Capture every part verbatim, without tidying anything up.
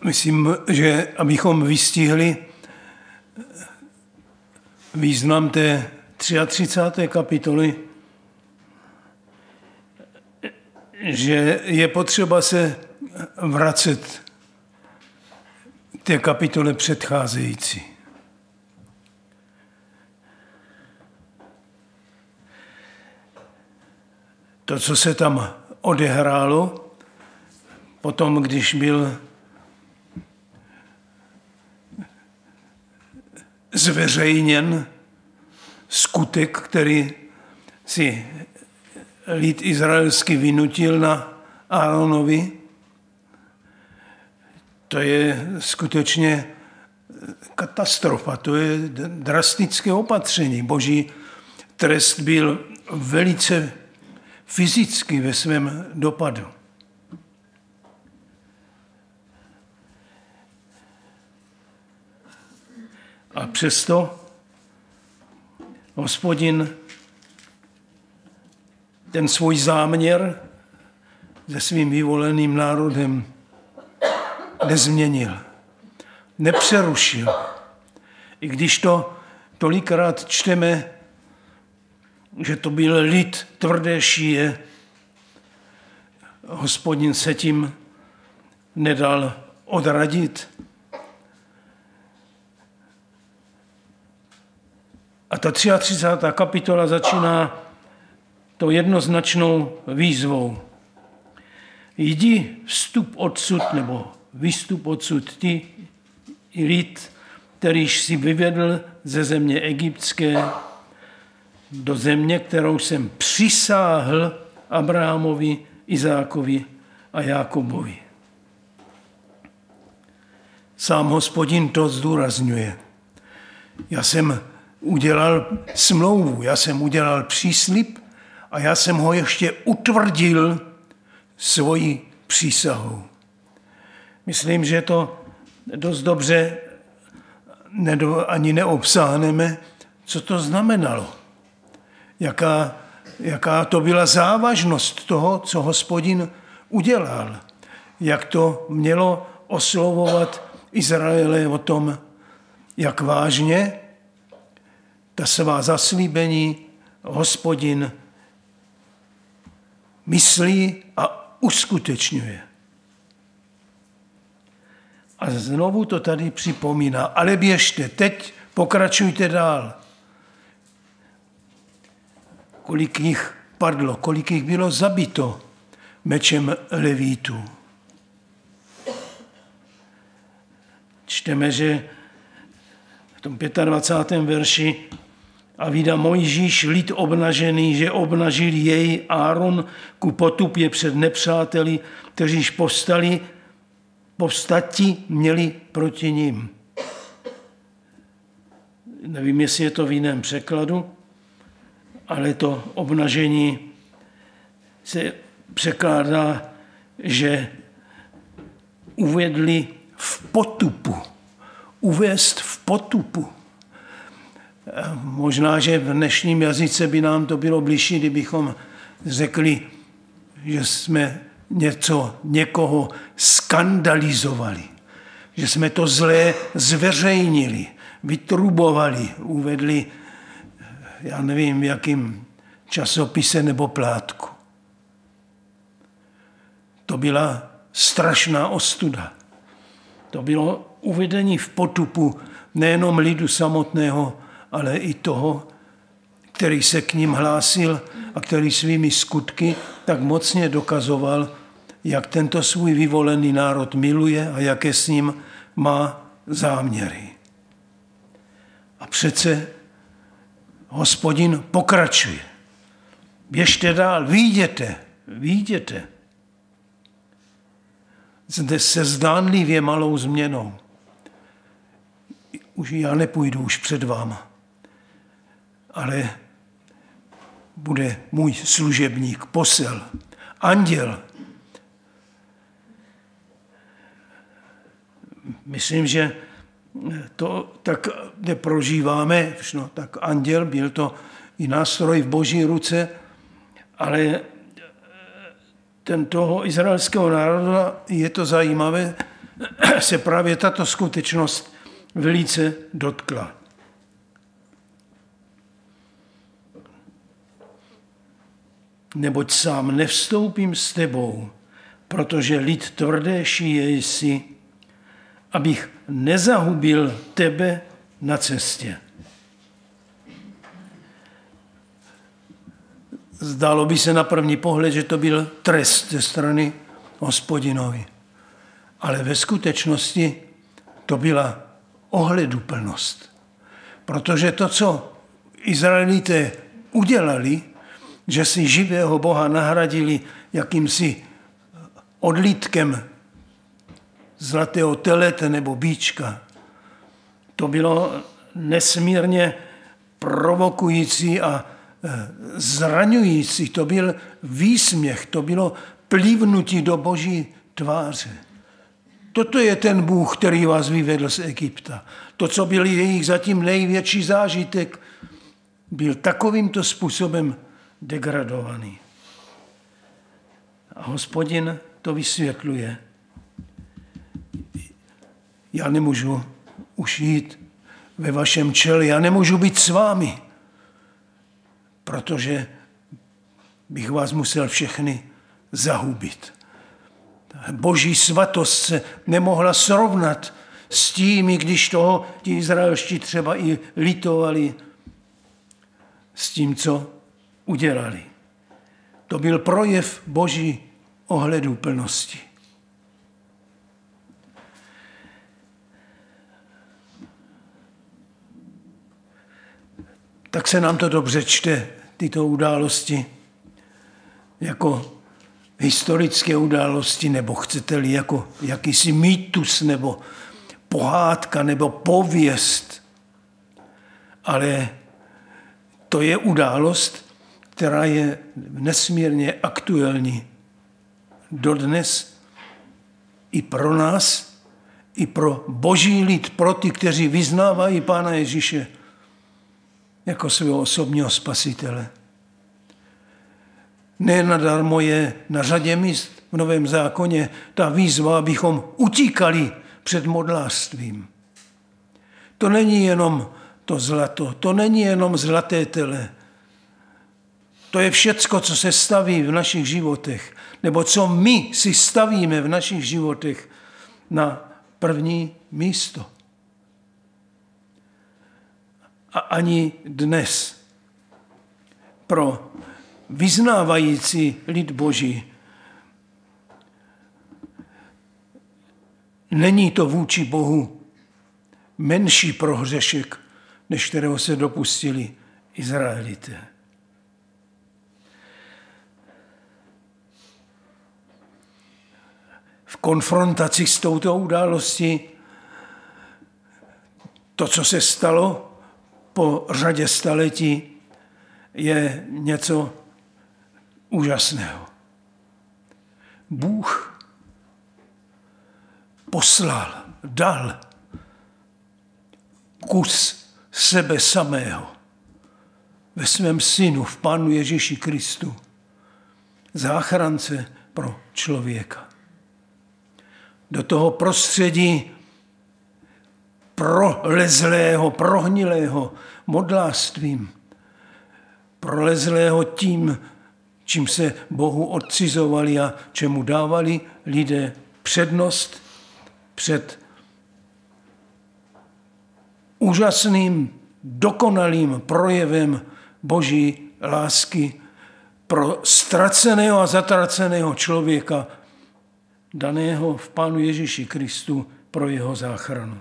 myslím, že abychom vystihli význam té třicáté třetí kapitoly, že je potřeba se vracet k té kapitole předcházející. To, co se tam odehrálo, potom, když byl zveřejněn skutek, který si lid izraelský vynutil na Áronovi, to je skutečně katastrofa, to je drastické opatření. Boží trest byl velice fyzicky ve svém dopadu. A přesto Hospodin ten svůj záměr se svým vyvoleným národem nezměnil, nepřerušil. I když to tolikrát čteme, že to byl lid tvrdé šíje, Hospodin se tím nedal odradit. A ta třicátá třetí kapitola začíná to jednoznačnou výzvou. Jdi vstup odsud, nebo vystup odsud ty lid, kterýž si vyvedl ze země egyptské do země, kterou jsem přisáhl Abrahamovi, Izákovi a Jákobovi. Sám Hospodin to zdůrazňuje. Já jsem udělal smlouvu, já jsem udělal příslib a já jsem ho ještě utvrdil svojí přísahou. Myslím, že to dost dobře ani neobsáhneme, co to znamenalo. Jaká, jaká to byla závažnost toho, co Hospodin udělal. Jak to mělo oslovovat Izraele o tom, jak vážně ta svá zaslíbení Hospodin myslí a uskutečňuje. A znovu to tady připomíná. Ale běžte, teď pokračujte dál. Kolik jich padlo, kolik jich bylo zabito mečem Levítů. Čteme, že v tom dvacátém pátém verši a vidá Mojžíš lid obnažený, že obnažil jej Áron ku potupě před nepřáteli, kteříž povstali, povstati měli proti ním. Nevím, jestli je to v jiném překladu, ale to obnažení se překládá, že uvedli v potupu. Uvést v potupu. Možná, že v dnešním jazyce by nám to bylo bližší, kdybychom řekli, že jsme něco, někoho skandalizovali. Že jsme to zlé zveřejnili, vytrubovali, uvedli, já nevím, v jakým časopise nebo plátku. To byla strašná ostuda. To bylo uvedení v potupu nejenom lidu samotného, ale i toho, který se k ním hlásil a který svými skutky tak mocně dokazoval, jak tento svůj vyvolený národ miluje a jaké s ním má záměry. A přece Hospodin pokračuje. Běžte dál, vyjděte, vyjděte. Zde se zdánlivě malou změnou. Už já nepůjdu už před váma, ale bude můj služebník, posel, anděl. Myslím, že to tak neprožíváme, no, tak anděl byl to i nástroj v Boží ruce, ale ten toho izraelského národa je to zajímavé, se právě tato skutečnost velice dotkla. Neboť sám nevstoupím s tebou, protože lid tvrdé šíje jsi, abych nezahubil tebe na cestě. Zdálo by se na první pohled, že to byl trest ze strany Hospodinovi. Ale ve skutečnosti to byla ohleduplnost. Protože to, co Izraelité udělali, že si živého Boha nahradili jakýmsi odlítkem zlatého telete nebo býčka, to bylo nesmírně provokující a zraňující. To byl výsměch, to bylo plivnutí do Boží tváře. Toto je ten Bůh, který vás vyvedl z Egypta. To, co byl jejich zatím největší zážitek, byl takovýmto způsobem degradovaný. A Hospodin to vysvětluje. Já nemůžu už jít ve vašem čele, já nemůžu být s vámi, protože bych vás musel všechny zahubit. Boží svatost se nemohla srovnat s tím, i když toho ti izraelští třeba i litovali, s tím, co udělali. To byl projev Boží ohleduplnosti. Tak se nám to dobře čte, tyto události, jako historické události, nebo chcete-li jako jakýsi mýtus, nebo pohádka, nebo pověst. Ale to je událost, která je nesmírně aktuální dodnes i pro nás, i pro Boží lid, pro ty, kteří vyznávají Pána Ježíše jako svého osobního spasitele. Nenadarmo je na řadě míst v Novém zákoně ta výzva, abychom utíkali před modlářstvím. To není jenom to zlato, to není jenom zlaté tele. To je všecko, co se staví v našich životech, nebo co my si stavíme v našich životech na první místo. A ani dnes pro vyznávající lid Boží není to vůči Bohu menší prohřešek, než kterého se dopustili Izraelité. V konfrontaci s touto událostí to, co se stalo po řadě staletí, je něco úžasného. Bůh poslal, dal kus sebe samého ve svém synu, v Pánu Ježíši Kristu, záchrance pro člověka. Do toho prostředí prolezlého, prohnilého modlářstvím, prolezlého tím, čím se Bohu odcizovali a čemu dávali lidé přednost před úžasným, dokonalým projevem Boží lásky pro ztraceného a zatraceného člověka, daného v Pánu Ježíši Kristu pro jeho záchranu.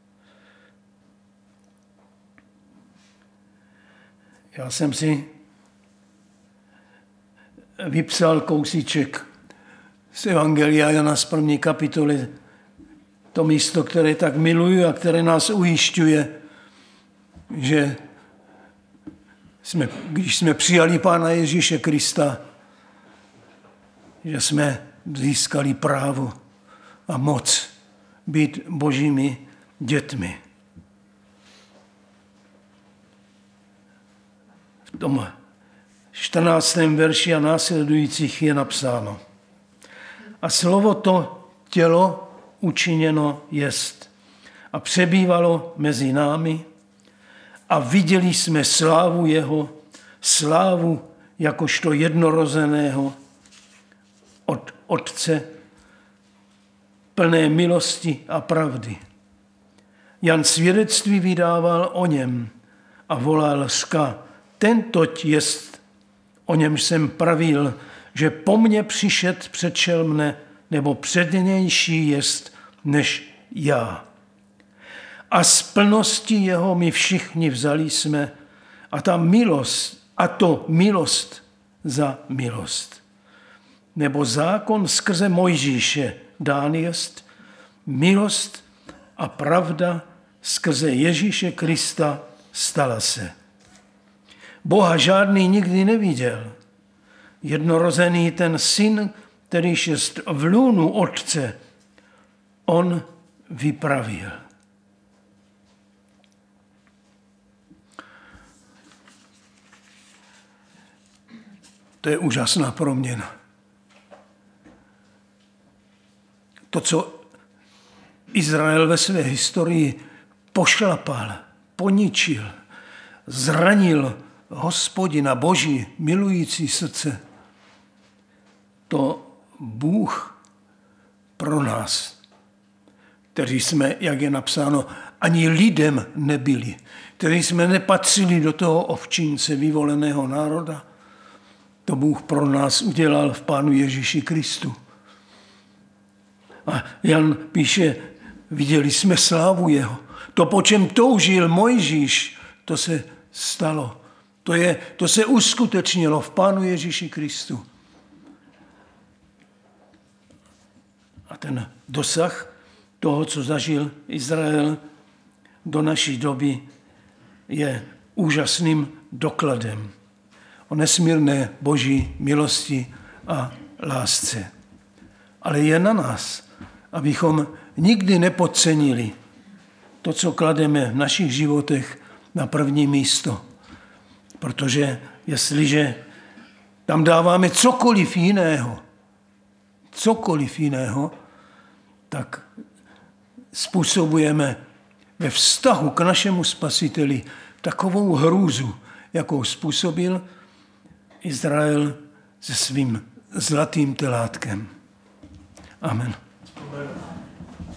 Já jsem si vypsal kousíček z Evangelia Jana z první kapitoly, to místo, které tak miluji a které nás ujišťuje, že jsme, když jsme přijali Pána Ježíše Krista, že jsme získali právo a moc být Božími dětmi. V tom čtrnáctém verši a následujících je napsáno: A slovo to tělo učiněno jest. A přebývalo mezi námi a viděli jsme slávu jeho, slávu jakožto jednorozeného od Otce, plné milosti a pravdy. Jan svědectví vydával o něm a volal ska, tentoť jest, o něm jsem pravil, že po mně přišet předšel mne, nebo přednější jest než já. A z plnosti jeho my všichni vzali jsme a ta milost, a to milost za milost. Nebo zákon skrze Mojžíše dán jest, milost a pravda skrze Ježíše Krista stala se. Boha žádný nikdy neviděl. Jednorozený ten syn, kterýž jest v lůnu Otce, on vypravil. To je úžasná proměna. To, co Izrael ve své historii pošlapal, poničil, zranil Hospodina, Boží milující srdce, to Bůh pro nás, kteří jsme, jak je napsáno, ani lidem nebyli, kteří jsme nepatřili do toho ovčince vyvoleného národa, to Bůh pro nás udělal v Pánu Ježíši Kristu. A Jan píše, viděli jsme slávu jeho. To, po čem toužil Mojžíš, to se stalo. To, je, to se uskutečnilo v Pánu Ježíši Kristu. A ten dosah toho, co zažil Izrael do naší doby, je úžasným dokladem o nesmírné Boží milosti a lásce. Ale je na nás, abychom nikdy nepodcenili to, co klademe v našich životech na první místo. Protože jestliže tam dáváme cokoliv jiného, cokoliv jiného, tak způsobujeme ve vztahu k našemu Spasiteli takovou hrůzu, jakou způsobil Izrael se svým zlatým telátkem. Amen. Amen.